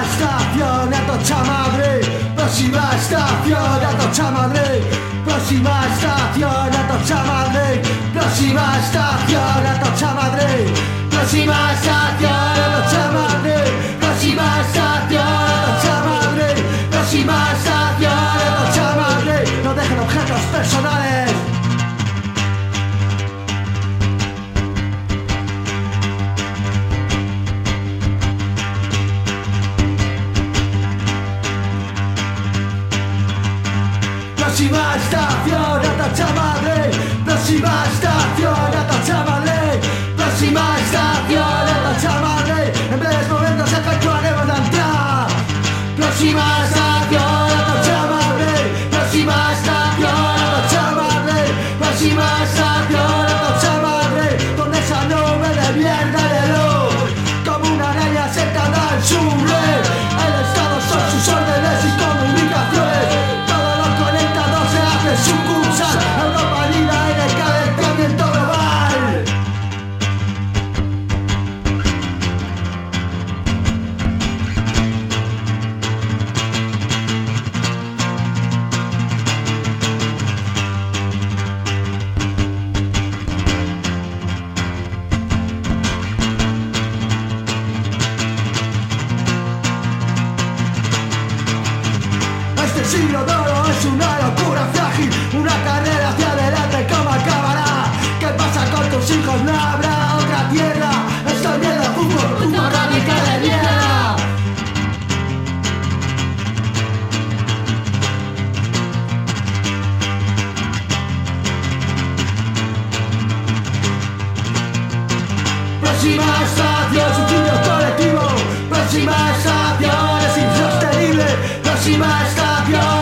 estación Atocha Madrid. Próxima estación Atocha Madrid. Próxima estación Atocha Madrid. Próxima estación Atocha Madrid. Próxima estación Atocha Madrid. Próxima estación Atocha Madrid. Próxima estación Atocha Madrid. No dejen objetos personales. Próxima estación Atocha Madrid. Próxima estación Atocha Madrid. Próxima estación Atocha Madrid. En breves momentos efectuaremos la entrada. Próxima estación Atocha Madrid. Próxima estación Atocha Madrid. Próxima estación Atocha Madrid. Donde esa nube de mierda y de luz como una araña sentada en su red. El Estado son sus órdenes y comunicaciones. Sucursal, Europa unida en el calentamiento global. Este siglo de oro es una locura frágil, una carrera hacia adelante, ¿cómo acabará? ¿Qué pasa con tus hijos? No habrá otra tierra. Estoy viendo fútbol radical de mierda. Próxima estación, suicidio colectivo. Próxima estación es insostenible. Próxima estación.